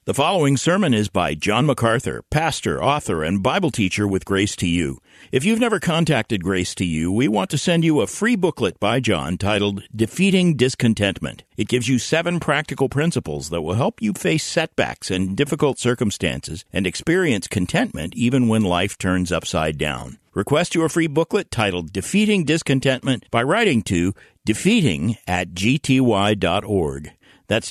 The following sermon is by John MacArthur, pastor, author, and Bible teacher with Grace to You. If you've never contacted Grace to You, we want to send you a free booklet by John titled Defeating Discontentment. It gives you 7 practical principles that will help you face setbacks and difficult circumstances and experience contentment even when life turns upside down. Request your free booklet titled Defeating Discontentment by writing to defeating@gty.org. That's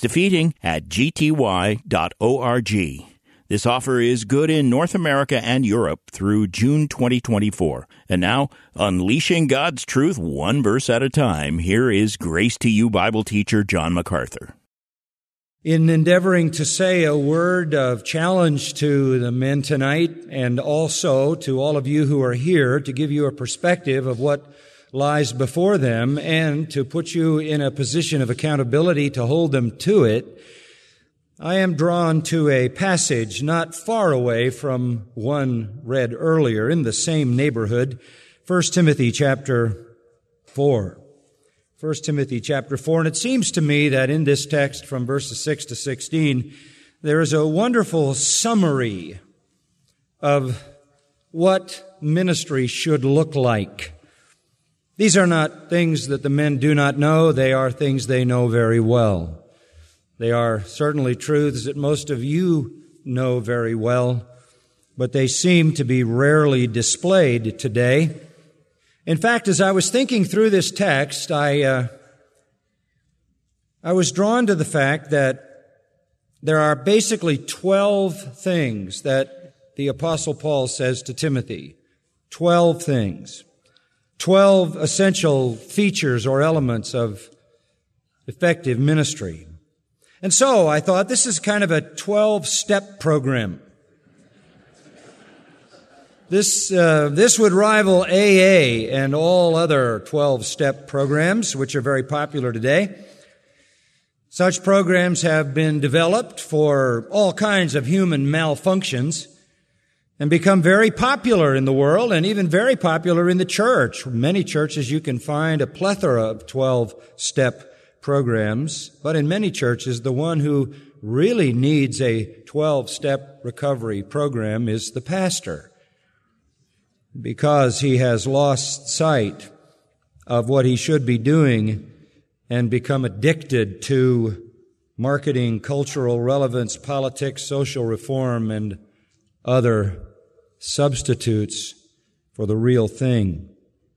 defeating@gty.org. This offer is good in North America and Europe through June 2024. And now, unleashing God's truth one verse at a time, here is Grace to You Bible teacher John MacArthur. In endeavoring to say a word of challenge to the men tonight, and also to all of you who are here, to give you a perspective of what lies before them and to put you in a position of accountability to hold them to it, I am drawn to a passage not far away from one read earlier in the same neighborhood, 1 Timothy chapter 4. 1 Timothy chapter 4, and it seems to me that in this text from verses 6 to 16, there is a wonderful summary of what ministry should look like. These are not things that the men do not know. They are things they know very well. They are certainly truths that most of you know very well, but they seem to be rarely displayed today. In fact, as I was thinking through this text, I was drawn to the fact that there are basically 12 things that the Apostle Paul says to Timothy. 12 things. 12 essential features or elements of effective ministry. And so I thought this is kind of a 12-step program. This would rival AA and all other 12-step programs, which are very popular today. Such programs have been developed for all kinds of human malfunctions and become very popular in the world and even very popular in the church. Many churches you can find a plethora of 12-step programs, but in many churches the one who really needs a 12-step recovery program is the pastor, because he has lost sight of what he should be doing and become addicted to marketing, cultural relevance, politics, social reform, and other substitutes for the real thing.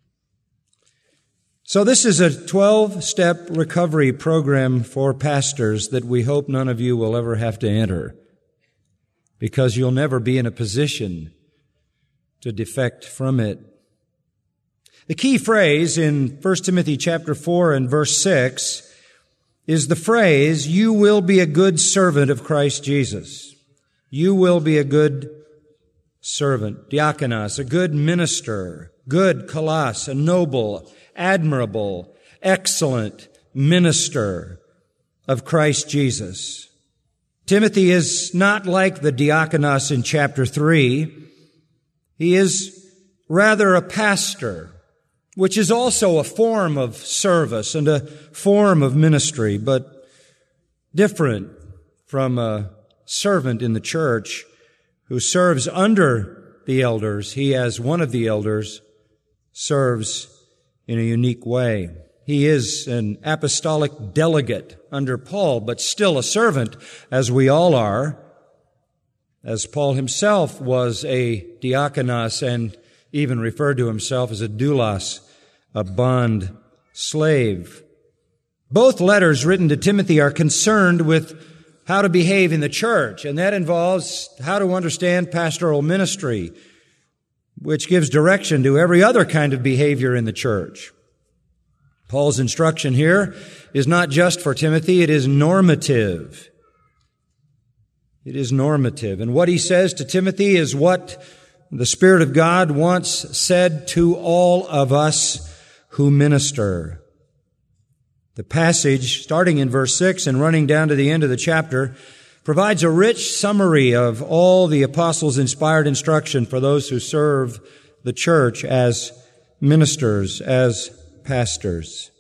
So this is a 12-step recovery program for pastors that we hope none of you will ever have to enter, because you'll never be in a position to defect from it. The key phrase in 1 Timothy chapter 4 and verse 6 is the phrase, "You will be a good servant of Christ Jesus." You will be a good servant, diakonos, a good minister, good kalos, a noble, admirable, excellent minister of Christ Jesus. Timothy is not like the diakonos in chapter 3. He is rather a pastor, which is also a form of service and a form of ministry, but different from a servant in the church who serves under the elders. He, as one of the elders, serves in a unique way. He is an apostolic delegate under Paul, but still a servant, as we all are, as Paul himself was a diakonos and even referred to himself as a doulos, a bond slave. Both letters written to Timothy are concerned with how to behave in the church, and that involves how to understand pastoral ministry, which gives direction to every other kind of behavior in the church. Paul's instruction here is not just for Timothy, it is normative. It is normative. And what he says to Timothy is what the Spirit of God wants said to all of us who minister. The passage, starting in verse 6 and running down to the end of the chapter, provides a rich summary of all the apostles' inspired instruction for those who serve the church as ministers, as pastors.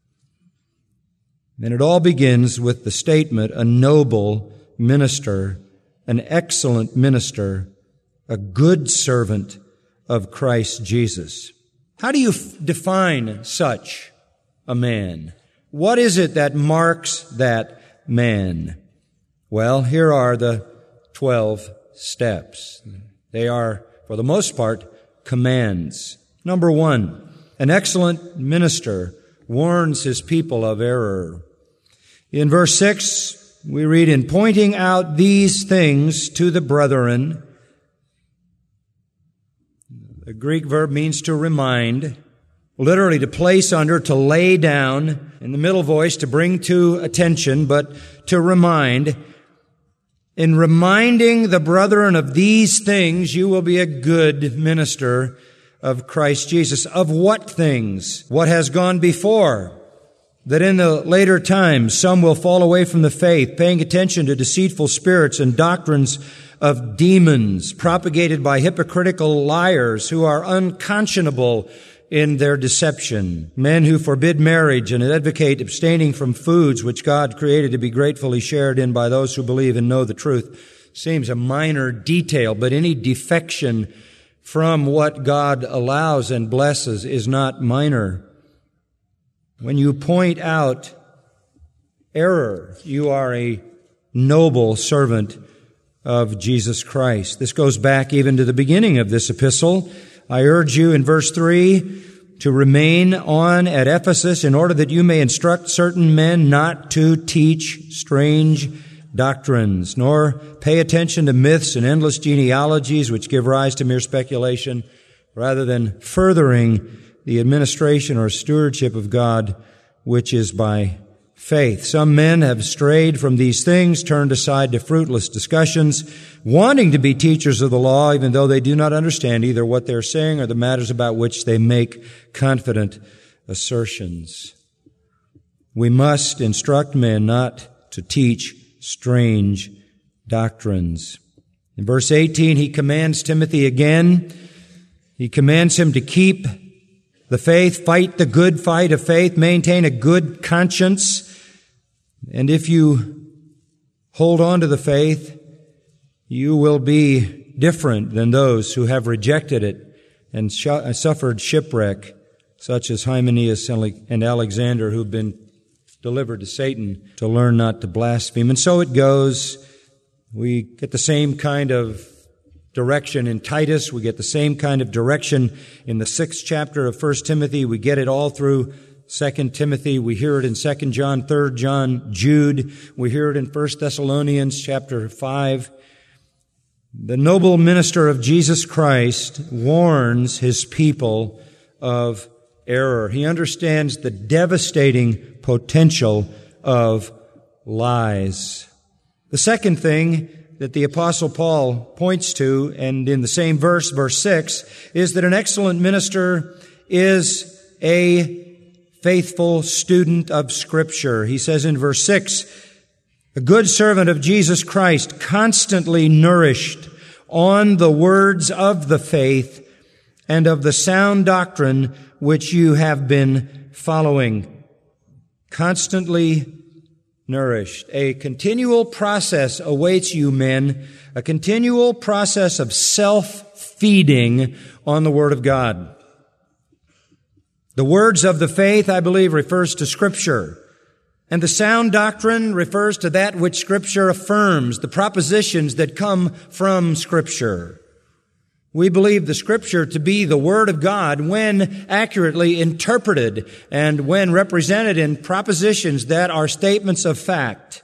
And it all begins with the statement, a noble minister an excellent minister, a good servant of Christ Jesus. How do you define such a man? What is it that marks that man? Well, here are the 12 steps. They are, for the most part, commands. Number 1, an excellent minister warns his people of error. In verse 6, we read, in pointing out these things to the brethren. The Greek verb means to remind, literally to place under, to lay down, in the middle voice to bring to attention, but to remind. In reminding the brethren of these things, you will be a good minister of Christ Jesus. Of what things? What has gone before? That in the later times some will fall away from the faith, paying attention to deceitful spirits and doctrines of demons, propagated by hypocritical liars who are unconscionable in their deception. Men who forbid marriage and advocate abstaining from foods which God created to be gratefully shared in by those who believe and know the truth. Seems a minor detail, but any defection from what God allows and blesses is not minor. When you point out error, you are a noble servant of Jesus Christ. This goes back even to the beginning of this epistle. I urge you in verse 3 to remain on at Ephesus in order that you may instruct certain men not to teach strange doctrines, nor pay attention to myths and endless genealogies which give rise to mere speculation, rather than furthering the administration or stewardship of God, which is by faith. Some men have strayed from these things, turned aside to fruitless discussions, wanting to be teachers of the law, even though they do not understand either what they're saying or the matters about which they make confident assertions. We must instruct men not to teach strange doctrines. In verse 18, he commands Timothy again. He commands him to keep the faith, fight the good fight of faith, maintain a good conscience. And if you hold on to the faith, you will be different than those who have rejected it and suffered shipwreck, such as Hymenaeus and Alexander, who've been delivered to Satan to learn not to blaspheme. And so it goes. We get the same kind of direction in Titus. We get the same kind of direction in the 6th chapter of 1 Timothy. We get it all through 2 Timothy. We hear it in 2 John, 3 John, Jude. We hear it in 1 Thessalonians chapter 5. The noble minister of Jesus Christ warns his people of error. He understands the devastating potential of lies. The second thing that the Apostle Paul points to, and in the same verse, verse 6, is that an excellent minister is a faithful student of Scripture. He says in verse 6, a good servant of Jesus Christ, constantly nourished on the words of the faith and of the sound doctrine which you have been following. Constantly nourished. A continual process awaits you, men, a continual process of self-feeding on the Word of God. The words of the faith, I believe, refers to Scripture. And the sound doctrine refers to that which Scripture affirms, the propositions that come from Scripture. We believe the Scripture to be the Word of God when accurately interpreted and when represented in propositions that are statements of fact.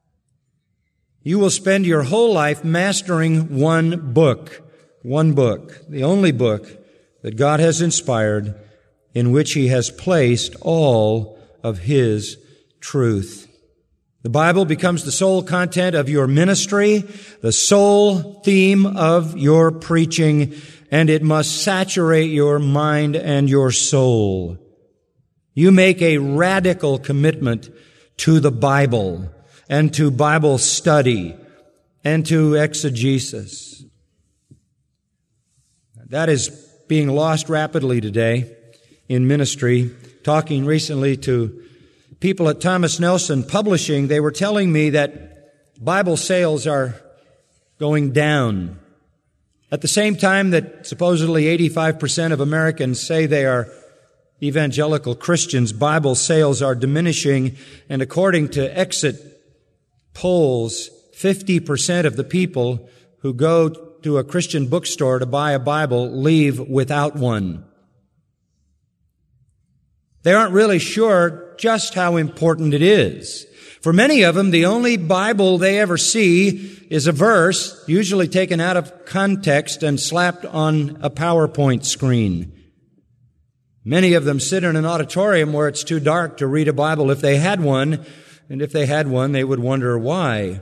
You will spend your whole life mastering one book, the only book that God has inspired, in which He has placed all of His truth. The Bible becomes the sole content of your ministry, the sole theme of your preaching, and it must saturate your mind and your soul. You make a radical commitment to the Bible and to Bible study and to exegesis. That is being lost rapidly today in ministry. Talking recently to people at Thomas Nelson Publishing, they were telling me that Bible sales are going down. At the same time that supposedly 85% of Americans say they are evangelical Christians, Bible sales are diminishing, and according to exit polls, 50% of the people who go to a Christian bookstore to buy a Bible leave without one. They aren't really sure just how important it is. For many of them, the only Bible they ever see is a verse, usually taken out of context and slapped on a PowerPoint screen. Many of them sit in an auditorium where it's too dark to read a Bible if they had one, and if they had one, they would wonder why.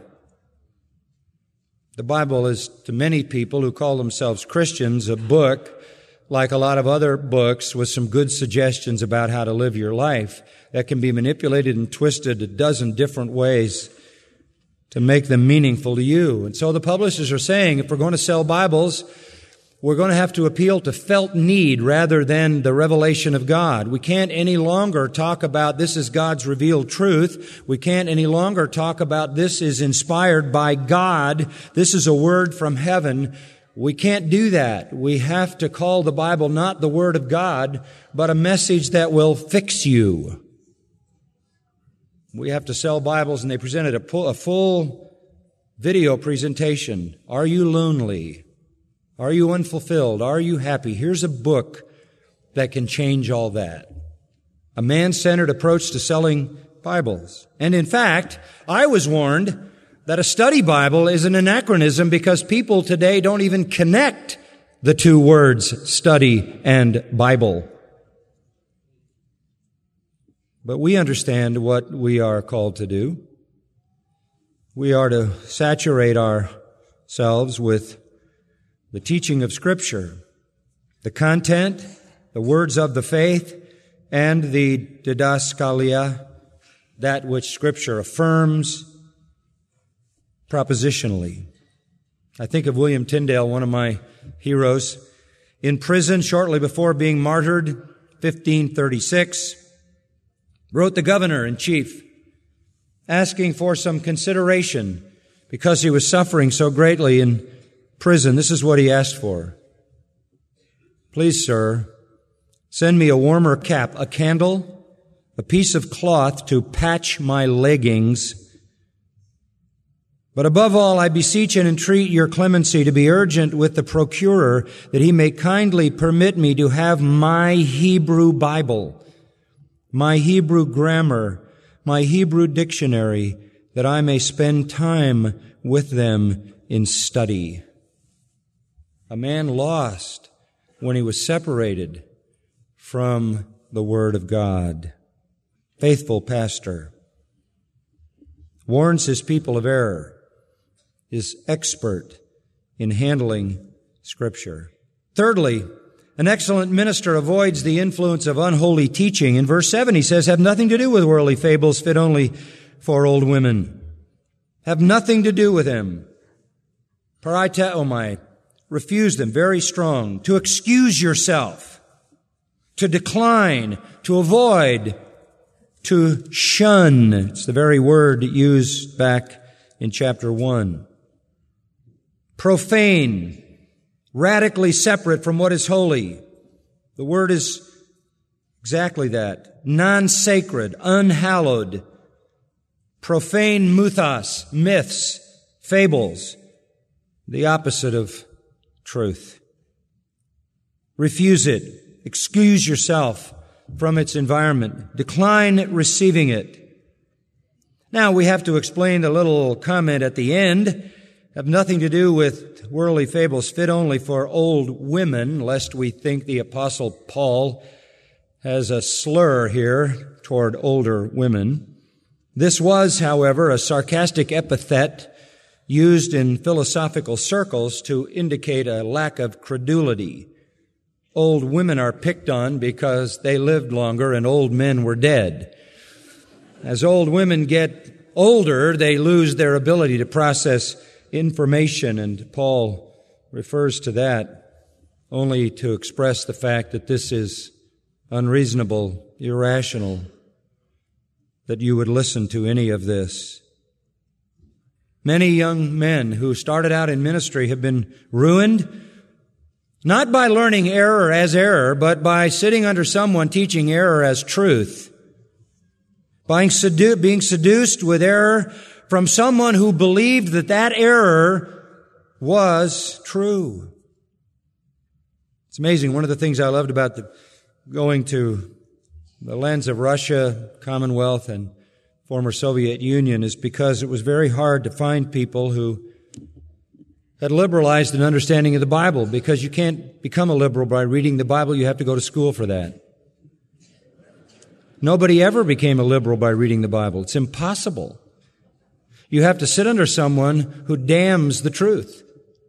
The Bible is, to many people who call themselves Christians, a book like a lot of other books with some good suggestions about how to live your life that can be manipulated and twisted a dozen different ways to make them meaningful to you. And so the publishers are saying, if we're going to sell Bibles, we're going to have to appeal to felt need rather than the revelation of God. We can't any longer talk about this is God's revealed truth. We can't any longer talk about this is inspired by God. This is a word from heaven. We can't do that. We have to call the Bible not the Word of God, but a message that will fix you. We have to sell Bibles, and they presented a full video presentation. Are you lonely? Are you unfulfilled? Are you happy? Here's a book that can change all that. A man-centered approach to selling Bibles. And in fact, I was warned that a study Bible is an anachronism because people today don't even connect the two words study and Bible. But we understand what we are called to do. We are to saturate ourselves with the teaching of Scripture, the content, the words of the faith, and the didaskalia, that which Scripture affirms propositionally. I think of William Tyndale, one of my heroes, in prison shortly before being martyred, 1536, wrote the governor-in-chief asking for some consideration because he was suffering so greatly in prison. This is what he asked for. Please, sir, send me a warmer cap, a candle, a piece of cloth to patch my leggings. But above all, I beseech and entreat your clemency to be urgent with the procurer that he may kindly permit me to have my Hebrew Bible, my Hebrew grammar, my Hebrew dictionary, that I may spend time with them in study. A man lost when he was separated from the Word of God. Faithful pastor warns his people of error, is expert in handling Scripture. Thirdly, an excellent minister avoids the influence of unholy teaching. In verse 7 he says, have nothing to do with worldly fables fit only for old women. Have nothing to do with them. Paraiteomai, refuse them, very strong. To excuse yourself, to decline, to avoid, to shun. It's the very word used back in chapter 1. Profane, radically separate from what is holy. The word is exactly that. Non-sacred, unhallowed. Profane muthos, myths, fables. The opposite of truth. Refuse it. Excuse yourself from its environment. Decline receiving it. Now we have to explain the little comment at the end. Have nothing to do with worldly fables fit only for old women, lest we think the Apostle Paul has a slur here toward older women. This was, however, a sarcastic epithet used in philosophical circles to indicate a lack of credulity. Old women are picked on because they lived longer and old men were dead. As old women get older, they lose their ability to process information, and Paul refers to that only to express the fact that this is unreasonable, irrational, that you would listen to any of this. Many young men who started out in ministry have been ruined, not by learning error as error, but by sitting under someone teaching error as truth. Being seduced with error from someone who believed that that error was true. It's amazing. One of the things I loved about going to the lens of Russia, Commonwealth, and former Soviet Union is because it was very hard to find people who had liberalized an understanding of the Bible, because you can't become a liberal by reading the Bible. You have to go to school for that. Nobody ever became a liberal by reading the Bible. It's impossible. You have to sit under someone who damns the truth.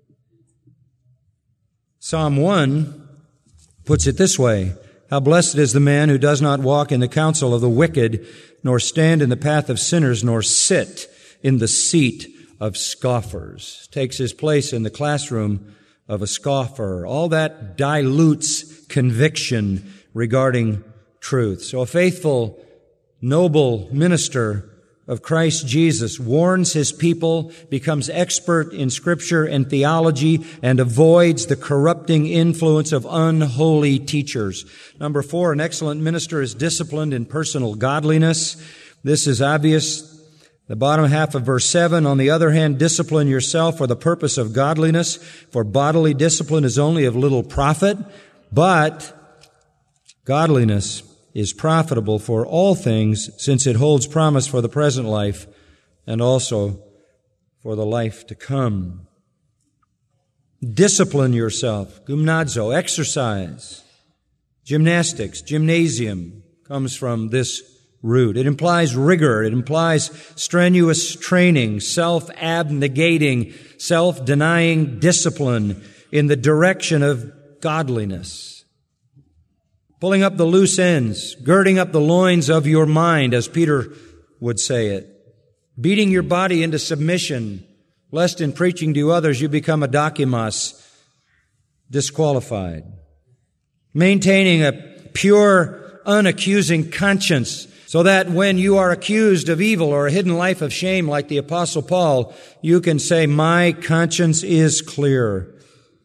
Psalm 1 puts it this way: how blessed is the man who does not walk in the counsel of the wicked, nor stand in the path of sinners, nor sit in the seat of scoffers. Takes his place in the classroom of a scoffer. All that dilutes conviction regarding truth. So a faithful, noble minister of Christ Jesus warns his people, becomes expert in Scripture and theology, and avoids the corrupting influence of unholy teachers. Number 4, an excellent minister is disciplined in personal godliness. This is obvious. The bottom half of verse 7, on the other hand, discipline yourself for the purpose of godliness, for bodily discipline is only of little profit, but godliness is profitable for all things, since it holds promise for the present life and also for the life to come. Discipline yourself. Gymnazo, exercise. Gymnastics, gymnasium, comes from this root. It implies rigor. It implies strenuous training, self-abnegating, self-denying discipline in the direction of godliness. Pulling up the loose ends, girding up the loins of your mind, as Peter would say it. Beating your body into submission, lest in preaching to others you become a dokimos, disqualified. Maintaining a pure, unaccusing conscience, so that when you are accused of evil or a hidden life of shame like the Apostle Paul, you can say, my conscience is clear.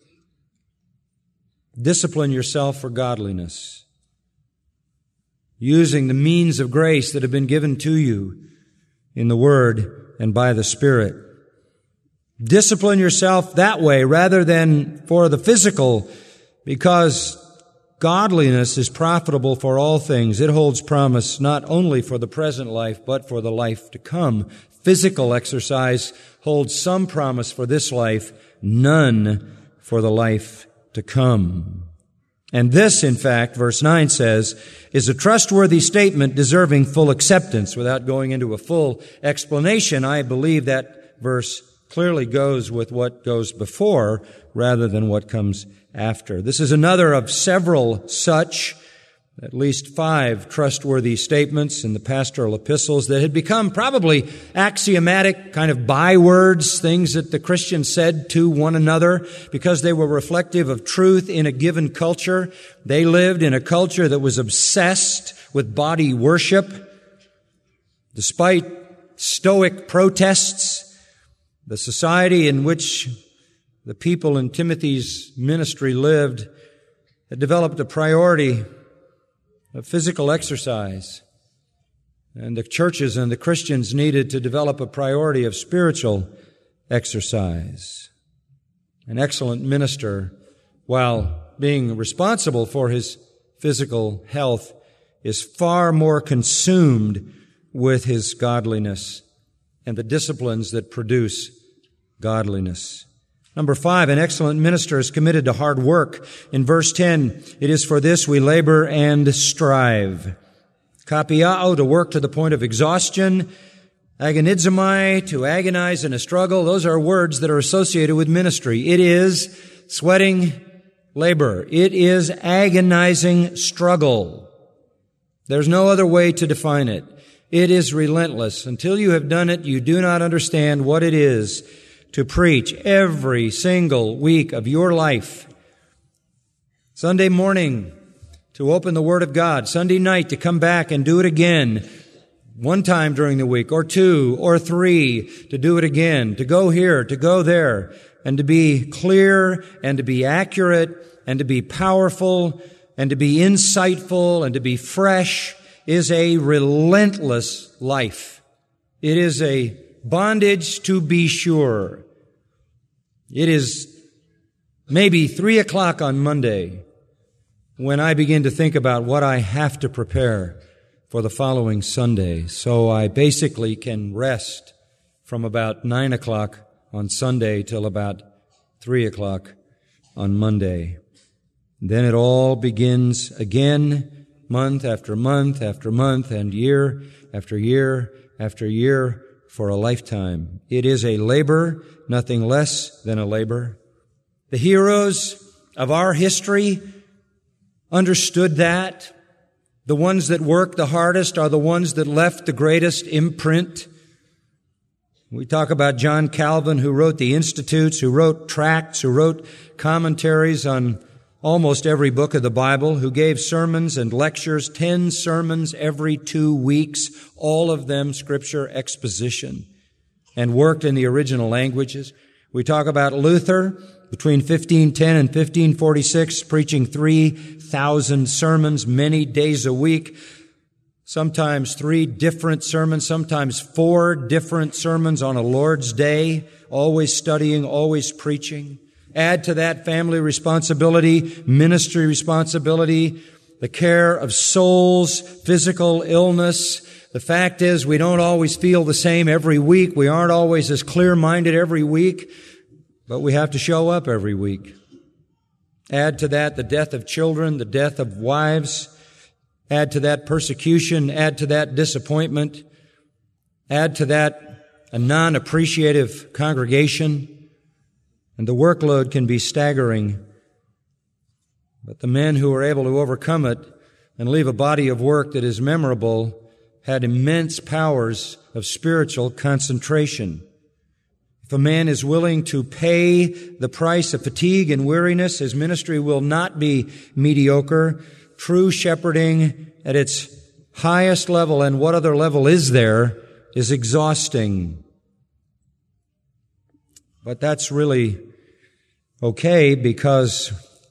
Discipline yourself for godliness, using the means of grace that have been given to you in the Word and by the Spirit. Discipline yourself that way rather than for the physical, because godliness is profitable for all things. It holds promise not only for the present life, but for the life to come. Physical exercise holds some promise for this life, none for the life to come. And this, in fact, verse 9 says, is a trustworthy statement deserving full acceptance. Without going into a full explanation, I believe that verse clearly goes with what goes before rather than what comes after. This is another of several such, at least 5 trustworthy statements in the pastoral epistles that had become probably axiomatic kind of bywords, things that the Christians said to one another because they were reflective of truth in a given culture. They lived in a culture that was obsessed with body worship. Despite stoic protests, the society in which the people in Timothy's ministry lived had developed a priority of physical exercise. And the churches and the Christians needed to develop a priority of spiritual exercise. An excellent minister, while being responsible for his physical health, is far more consumed with his godliness and the disciplines that produce godliness. Number 5, an excellent minister is committed to hard work. In verse 10, it is for this we labor and strive. Kapiao, to work to the point of exhaustion. Agonizomai, to agonize in a struggle. Those are words that are associated with ministry. It is sweating labor. It is agonizing struggle. There's no other way to define it. It is relentless. Until you have done it, you do not understand what it is to preach every single week of your life. Sunday morning to open the Word of God. Sunday night to come back and do it again. one time during the week, or two, or three, to do it again, to go here, to go there, and to be clear, and to be accurate, and to be powerful, and to be insightful, and to be fresh, is a relentless life. It is a bondage, to be sure. It is maybe 3 o'clock on Monday when I begin to think about what I have to prepare for the following Sunday. So I basically can rest from about 9 o'clock on Sunday till about 3 o'clock on Monday. Then it all begins again, month after month after month, and year after year after year, for a lifetime. It is a labor, nothing less than a labor. The heroes of our history understood that. The ones that worked the hardest are the ones that left the greatest imprint. We talk about John Calvin, who wrote the Institutes, who wrote tracts, who wrote commentaries on almost every book of the Bible, who gave sermons and lectures, 10 sermons every 2 weeks, all of them Scripture exposition, and worked in the original languages. We talk about Luther, between 1510 and 1546, preaching 3,000 sermons, many days a week, sometimes 3 different sermons, sometimes 4 different sermons on a Lord's Day, always studying, always preaching. Add to that family responsibility, ministry responsibility, the care of souls, physical illness. The fact is, we don't always feel the same every week. We aren't always as clear-minded every week, but we have to show up every week. Add to that the death of children, the death of wives. Add to that persecution. Add to that disappointment. Add to that a non-appreciative congregation. And the workload can be staggering. But the men who were able to overcome it and leave a body of work that is memorable had immense powers of spiritual concentration. If a man is willing to pay the price of fatigue and weariness, his ministry will not be mediocre. True shepherding at its highest level, and what other level is there, is exhausting. But that's really okay, because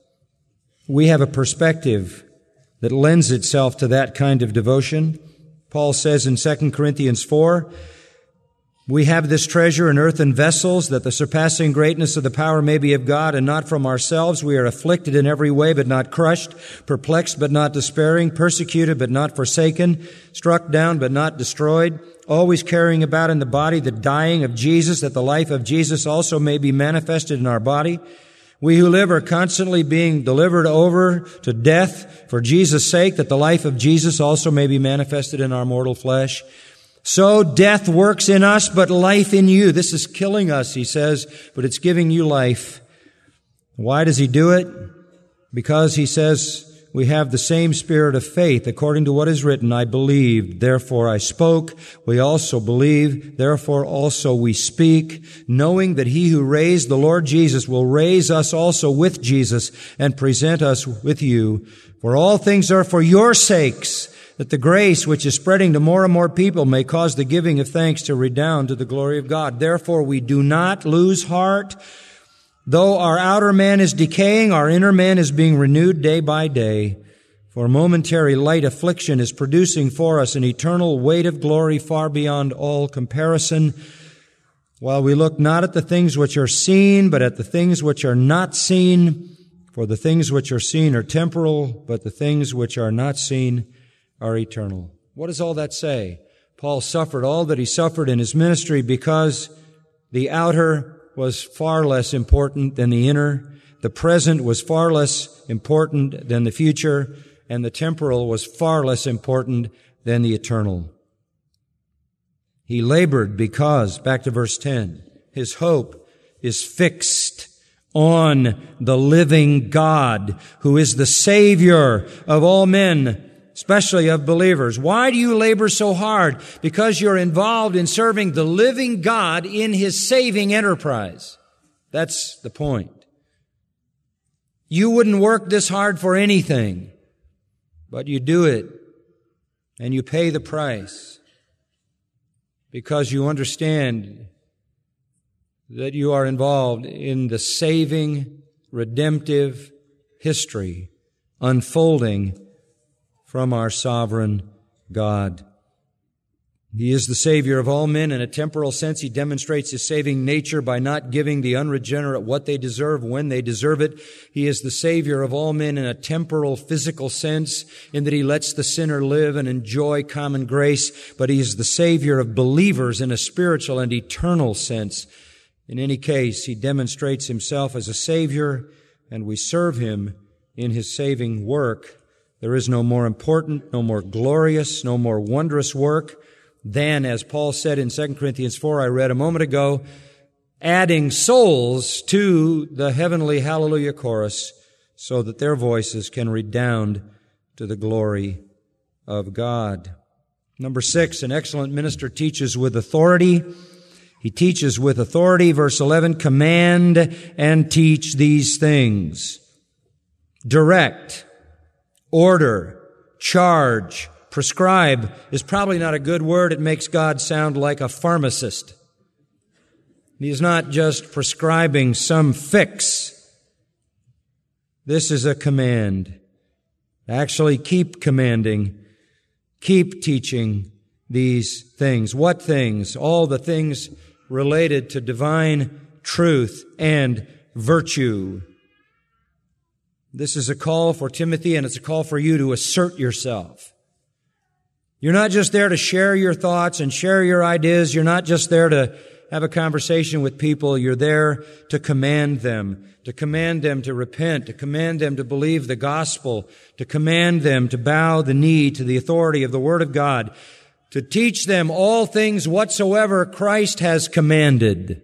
we have a perspective that lends itself to that kind of devotion. Paul says in 2 Corinthians 4, we have this treasure in earthen vessels, that the surpassing greatness of the power may be of God and not from ourselves. We are afflicted in every way, but not crushed, perplexed, but not despairing, persecuted, but not forsaken, struck down, but not destroyed, always carrying about in the body the dying of Jesus, that the life of Jesus also may be manifested in our body. We who live are constantly being delivered over to death for Jesus' sake, that the life of Jesus also may be manifested in our mortal flesh. So death works in us, but life in you. This is killing us, he says, but it's giving you life. Why does he do it? Because he says we have the same spirit of faith, according to what is written, I believed, therefore I spoke. We also believe, therefore also we speak, knowing that he who raised the Lord Jesus will raise us also with Jesus and present us with you. For all things are for your sakes, that the grace which is spreading to more and more people may cause the giving of thanks to redound to the glory of God. Therefore we do not lose heart. Though our outer man is decaying, our inner man is being renewed day by day. For momentary light affliction is producing for us an eternal weight of glory far beyond all comparison, while we look not at the things which are seen, but at the things which are not seen. For the things which are seen are temporal, but the things which are not seen are eternal. What does all that say? Paul suffered all that he suffered in his ministry because the outer was far less important than the inner. The present was far less important than the future, and the temporal was far less important than the eternal. He labored because, back to verse 10, his hope is fixed on the living God, who is the Savior of all men, especially of believers. Why do you labor so hard? Because you're involved in serving the living God in his saving enterprise. That's the point. You wouldn't work this hard for anything, but you do it, and you pay the price. because you understand that you are involved in the saving, redemptive history unfolding from our sovereign God. He is the Savior of all men. In a temporal sense, He demonstrates His saving nature by not giving the unregenerate what they deserve when they deserve it. He is the Savior of all men in a temporal, physical sense, in that He lets the sinner live and enjoy common grace. But He is the Savior of believers in a spiritual and eternal sense. In any case, He demonstrates Himself as a Savior, and we serve Him in His saving work. There is no more important, no more glorious, no more wondrous work than, as Paul said in 2 Corinthians 4, I read a moment ago, adding souls to the heavenly hallelujah chorus so that their voices can redound to the glory of God. Number 6, an excellent minister teaches with authority. He teaches with authority. Verse 11, command and teach these things. Direct, order, charge, prescribe is probably not a good word. It makes God sound like a pharmacist. He's not just prescribing some fix. This is a command. Actually, keep commanding. Keep teaching these things. What things? All the things related to divine truth and virtue. This is a call for Timothy, and it's a call for you to assert yourself. You're not just there to share your thoughts and share your ideas. You're not just there to have a conversation with people. You're there to command them to repent, to command them to believe the gospel, to command them to bow the knee to the authority of the Word of God, to teach them all things whatsoever Christ has commanded.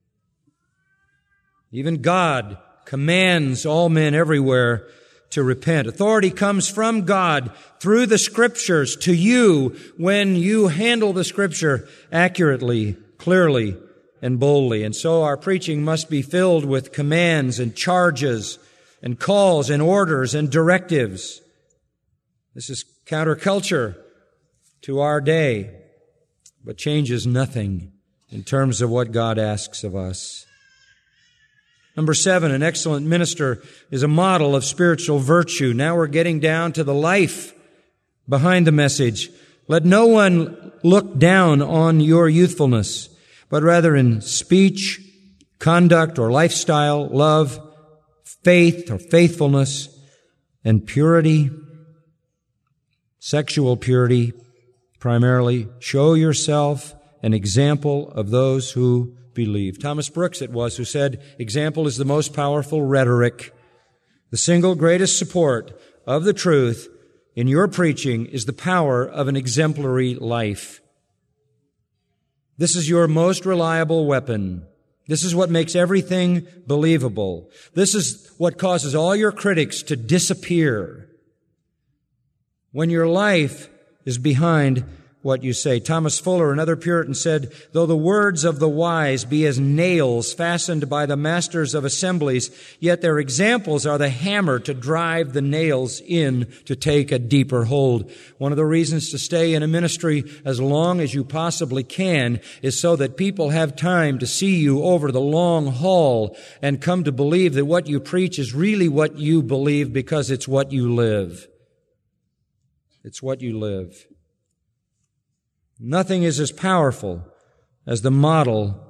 Even God commands all men everywhere to repent. Authority comes from God through the Scriptures to you when you handle the Scripture accurately, clearly, and boldly. And so our preaching must be filled with commands and charges and calls and orders and directives. This is counterculture to our day, but changes nothing in terms of what God asks of us. Number 7, an excellent minister is a model of spiritual virtue. Now we're getting down to the life behind the message. Let no one look down on your youthfulness, but rather in speech, conduct or lifestyle, love, faith or faithfulness, and purity, sexual purity primarily. Show yourself an example of those who believe. Thomas Brooks it was who said, example is the most powerful rhetoric. The single greatest support of the truth in your preaching is the power of an exemplary life. This is your most reliable weapon. This is what makes everything believable. This is what causes all your critics to disappear. When your life is behind what you say. Thomas Fuller, another Puritan, said, though the words of the wise be as nails fastened by the masters of assemblies, yet their examples are the hammer to drive the nails in to take a deeper hold. One of the reasons to stay in a ministry as long as you possibly can is so that people have time to see you over the long haul and come to believe that what you preach is really what you believe because it's what you live. It's what you live. Nothing is as powerful as the model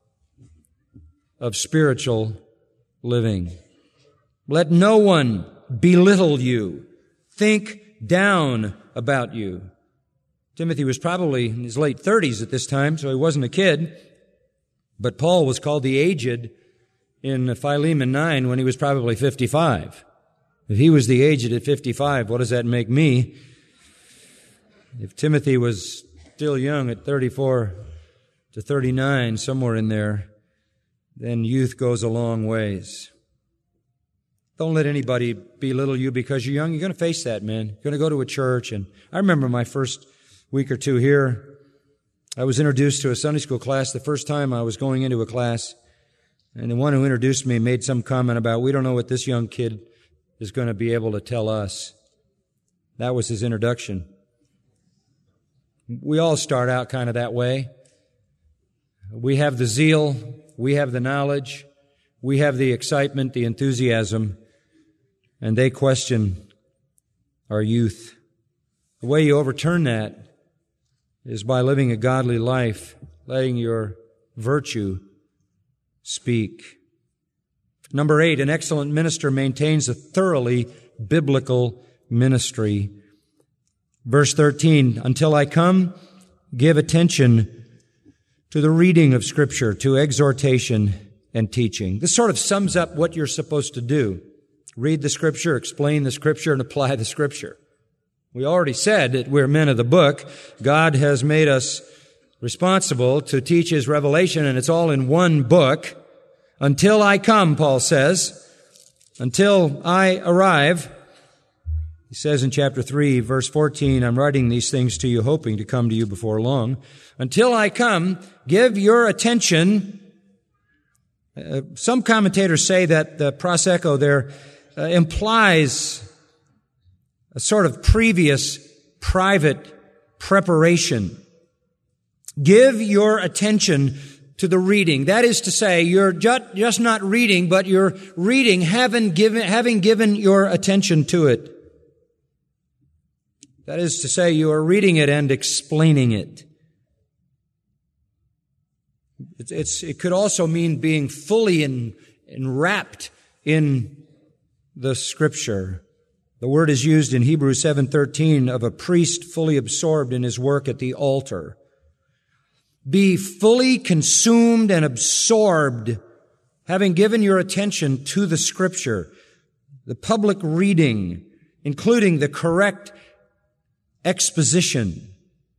of spiritual living. Let no one belittle you, think down about you. Timothy was probably in his late 30s at this time, so he wasn't a kid. But Paul was called the aged in Philemon 9 when he was probably 55. If he was the aged at 55, what does that make me? If Timothy was still young at 34 to 39, somewhere in there, then youth goes a long ways. Don't let anybody belittle you because you're young. You're going to face that, man. You're going to go to a church. And I remember my first week or two here, I was introduced to a Sunday school class the first time I was going into a class. And the one who introduced me made some comment about, we don't know what this young kid is going to be able to tell us. That was his introduction. We all start out kind of that way. We have the zeal, we have the knowledge, we have the excitement, the enthusiasm, and they question our youth. The way you overturn that is by living a godly life, letting your virtue speak. Number 8, an excellent minister maintains a thoroughly biblical ministry. Verse 13, until I come, give attention to the reading of Scripture, to exhortation and teaching. This sort of sums up what you're supposed to do. Read the Scripture, explain the Scripture, and apply the Scripture. We already said that we're men of the book. God has made us responsible to teach His revelation, and it's all in one book. Until I come, Paul says, until I arrive. He says in chapter 3, verse 14, I'm writing these things to you, hoping to come to you before long. Until I come, give your attention. Some commentators say that the proseko there implies a sort of previous private preparation. Give your attention to the reading. That is to say, you're just not reading, but you're reading having given your attention to it. That is to say, you are reading it and explaining it. It could also mean being fully enwrapped in the Scripture. The word is used in Hebrews 7:13 of a priest fully absorbed in his work at the altar. Be fully consumed and absorbed, having given your attention to the Scripture, the public reading, including the correct exposition,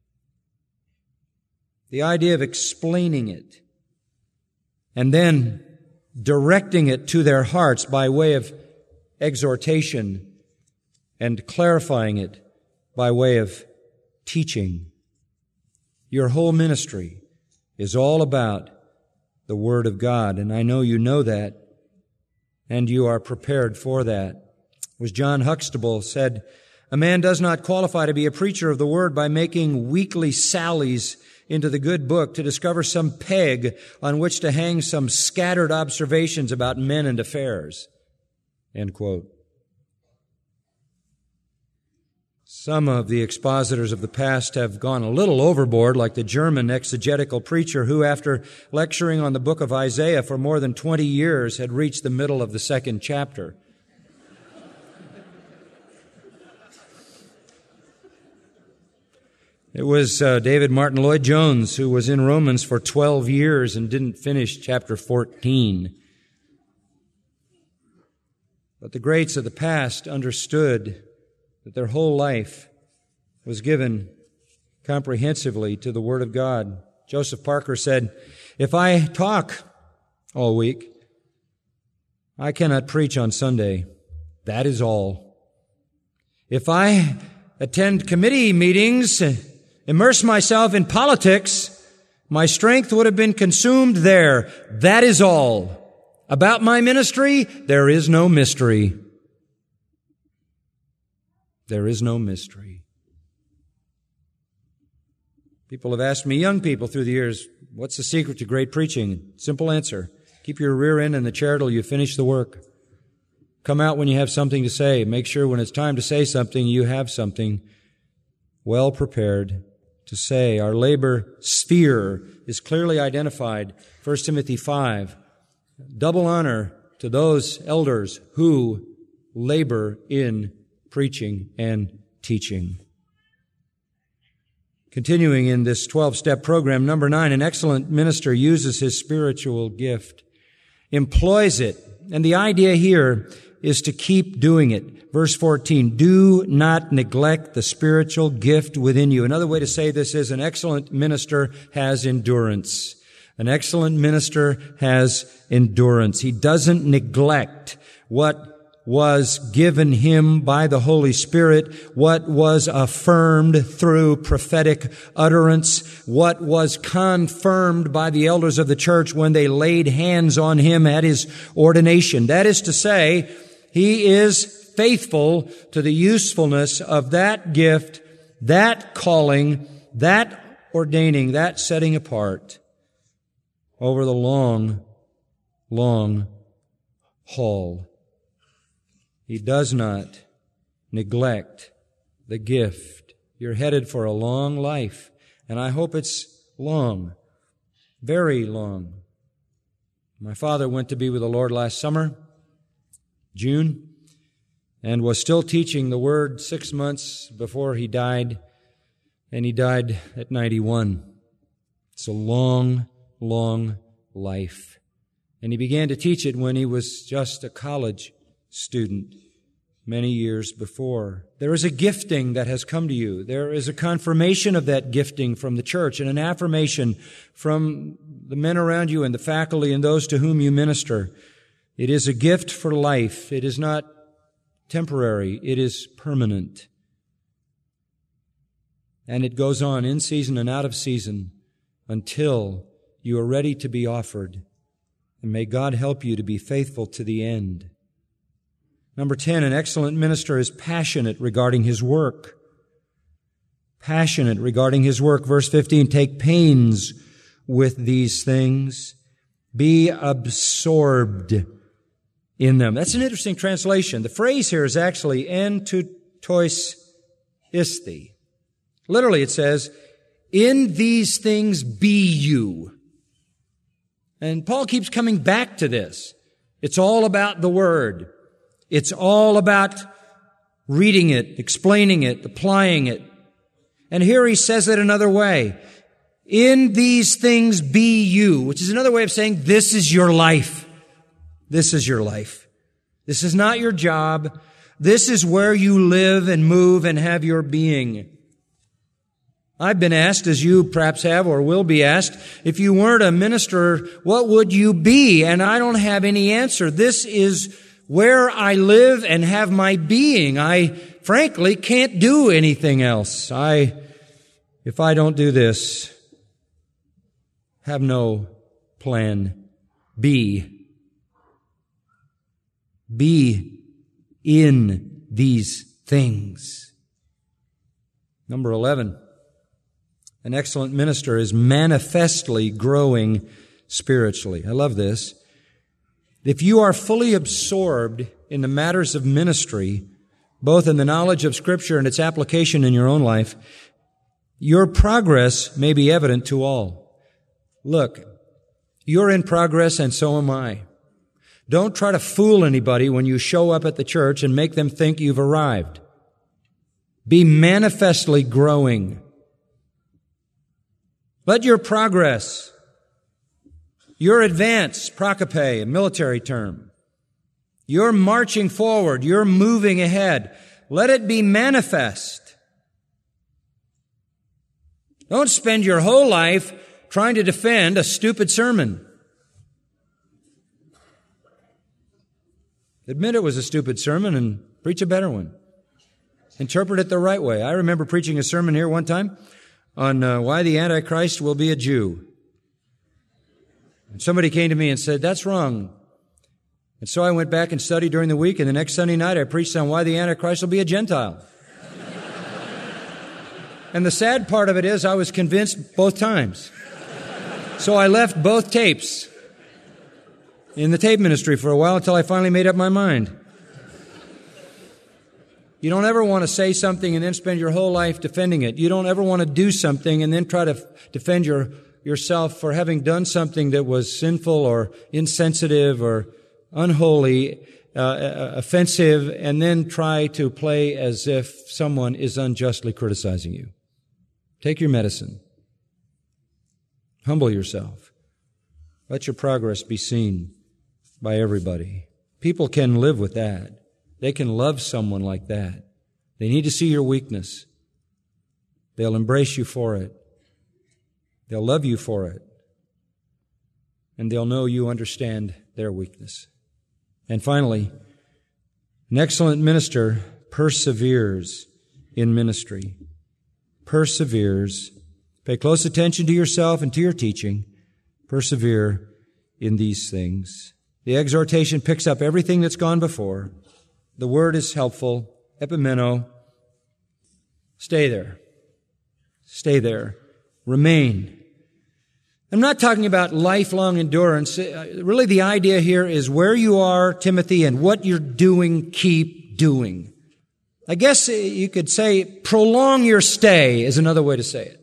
the idea of explaining it, and then directing it to their hearts by way of exhortation and clarifying it by way of teaching. Your whole ministry is all about the Word of God, and I know you know that, and you are prepared for that. It was John Huxtable said, a man does not qualify to be a preacher of the Word by making weekly sallies into the good book to discover some peg on which to hang some scattered observations about men and affairs. End quote. Some of the expositors of the past have gone a little overboard, like the German exegetical preacher who, after lecturing on the book of Isaiah for more than 20 years, had reached the middle of the 2nd chapter. It was David Martin Lloyd-Jones who was in Romans for 12 years and didn't finish chapter 14. But the greats of the past understood that their whole life was given comprehensively to the Word of God. Joseph Parker said, if I talk all week, I cannot preach on Sunday. That is all. If I attend committee meetings, immerse myself in politics, my strength would have been consumed there. That is all. About my ministry, there is no mystery. There is no mystery. People have asked me, young people through the years, what's the secret to great preaching? Simple answer. Keep your rear end in the chair till you finish the work. Come out when you have something to say. Make sure when it's time to say something, you have something well prepared to say. Our labor sphere is clearly identified. 1 Timothy 5. Double honor to those elders who labor in preaching and teaching. Continuing in this 12-step program, number 9, an excellent minister uses his spiritual gift, employs it, and the idea here is to keep doing it. Verse 14, do not neglect the spiritual gift within you. Another way to say this is an excellent minister has endurance. An excellent minister has endurance. He doesn't neglect what was given him by the Holy Spirit, what was affirmed through prophetic utterance, what was confirmed by the elders of the church when they laid hands on him at his ordination. That is to say, he is faithful to the usefulness of that gift, that calling, that ordaining, that setting apart. over the long, long haul. He does not neglect the gift. You're headed for a long life, and I hope it's long, very long. My father went to be with the Lord last summer, June, and was still teaching the Word 6 months before he died, and he died at 91. It's a long, long life. And he began to teach it when he was just a college student many years before. There is a gifting that has come to you. There is a confirmation of that gifting from the church and an affirmation from the men around you and the faculty and those to whom you minister. It is a gift for life. It is not temporary. It is permanent. And it goes on in season and out of season until you are ready to be offered. And may God help you to be faithful to the end. Number 10, an excellent minister is passionate regarding his work. Passionate regarding his work. Verse 15, take pains with these things. Be absorbed in them. That's an interesting translation. The phrase here is actually en to tois isti. Literally it says, in these things be you. And Paul keeps coming back to this. It's all about the Word. It's all about reading it, explaining it, applying it. And here he says it another way. In these things be you, which is another way of saying this is your life. This is your life. This is not your job. This is where you live and move and have your being. I've been asked, as you perhaps have or will be asked, if you weren't a minister, what would you be? And I don't have any answer. This is where I live and have my being. I frankly can't do anything else. If I don't do this, have no plan B. Be in these things. Number 11. An excellent minister is manifestly growing spiritually. I love this. If you are fully absorbed in the matters of ministry, both in the knowledge of Scripture and its application in your own life, your progress may be evident to all. Look, you're in progress and so am I. Don't try to fool anybody when you show up at the church and make them think you've arrived. Be manifestly growing. Let your progress, your advance, prokope, a military term, you're marching forward, you're moving ahead. Let it be manifest. Don't spend your whole life trying to defend a stupid sermon. Admit it was a stupid sermon and preach a better one. Interpret it the right way. I remember preaching a sermon here one time on why the Antichrist will be a Jew. And somebody came to me and said, that's wrong. And so I went back and studied during the week, and the next Sunday night I preached on why the Antichrist will be a Gentile. And the sad part of it is I was convinced both times. So I left both tapes in the tape ministry for a while until I finally made up my mind. You don't ever want to say something and then spend your whole life defending it. You don't ever want to do something and then try to defend yourself for having done something that was sinful or insensitive or unholy, offensive, and then try to play as if someone is unjustly criticizing you. Take your medicine. Humble yourself. Let your progress be seen by everybody. People can live with that. They can love someone like that. They need to see your weakness. They'll embrace you for it. They'll love you for it. And they'll know you understand their weakness. And finally, an excellent minister perseveres in ministry. Perseveres. Pay close attention to yourself and to your teaching. Persevere in these things. The exhortation picks up everything that's gone before. The word is helpful. Epimeno. Stay there. Stay there. Remain. I'm not talking about lifelong endurance. Really, the idea here is where you are, Timothy, and what you're doing, keep doing. I guess you could say prolong your stay is another way to say it.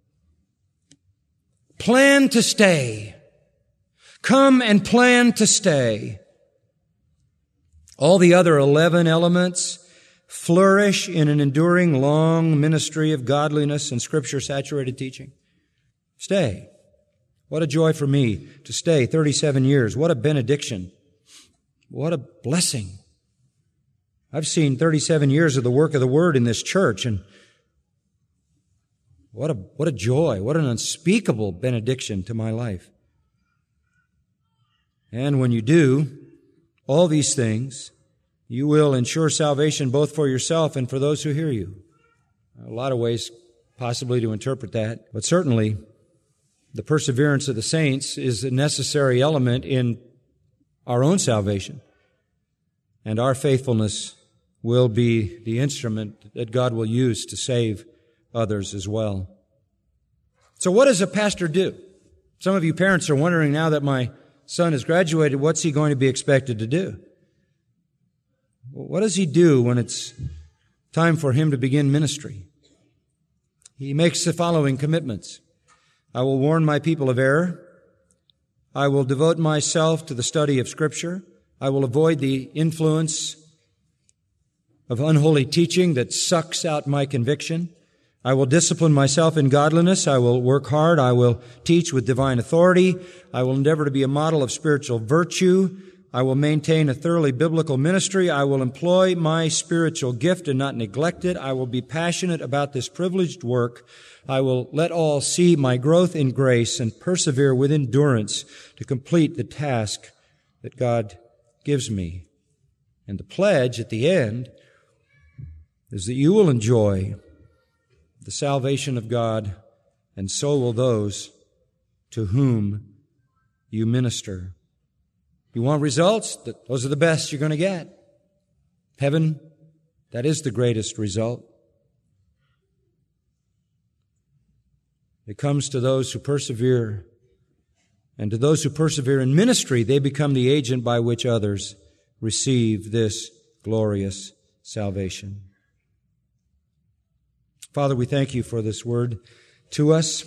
Plan to stay. Come and plan to stay. All the other 11 elements flourish in an enduring long ministry of godliness and Scripture-saturated teaching. Stay. What a joy for me to stay 37 years. What a benediction. What a blessing. I've seen 37 years of the work of the Word in this church, and what a joy, what an unspeakable benediction to my life. And when you do all these things, you will ensure salvation both for yourself and for those who hear you. A lot of ways possibly to interpret that, but certainly the perseverance of the saints is a necessary element in our own salvation, and our faithfulness will be the instrument that God will use to save others as well. So what does a pastor do? Some of you parents are wondering, now that my son has graduated, what's he going to be expected to do? What does he do when it's time for him to begin ministry? He makes the following commitments. I will warn my people of error. I will devote myself to the study of Scripture. I will avoid the influence of unholy teaching that sucks out my conviction. I will discipline myself in godliness. I will work hard. I will teach with divine authority. I will endeavor to be a model of spiritual virtue. I will maintain a thoroughly biblical ministry. I will employ my spiritual gift and not neglect it. I will be passionate about this privileged work. I will let all see my growth in grace and persevere with endurance to complete the task that God gives me. And the pledge at the end is that you will enjoy the salvation of God, and so will those to whom you minister. You want results? Those are the best you're going to get. Heaven, that is the greatest result. It comes to those who persevere, and to those who persevere in ministry, they become the agent by which others receive this glorious salvation. Father, we thank you for this word to us.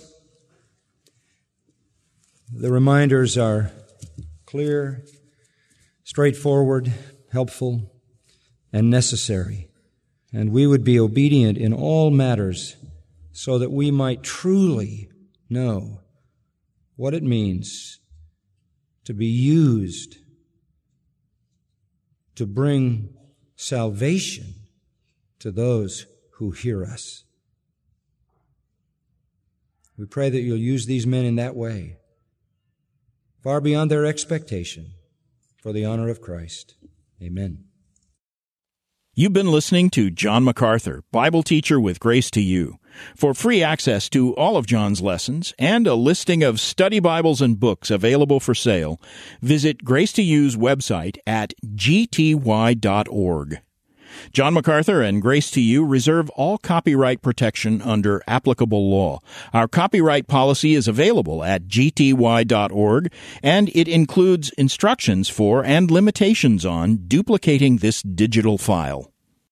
The reminders are clear, straightforward, helpful, and necessary. And we would be obedient in all matters so that we might truly know what it means to be used to bring salvation to those who hear us. We pray that you'll use these men in that way, far beyond their expectation, for the honor of Christ. Amen. You've been listening to John MacArthur, Bible teacher with Grace to You. For free access to all of John's lessons and a listing of study Bibles and books available for sale, visit Grace to You's website at gty.org. John MacArthur and Grace to You reserve all copyright protection under applicable law. Our copyright policy is available at gty.org, and it includes instructions for and limitations on duplicating this digital file.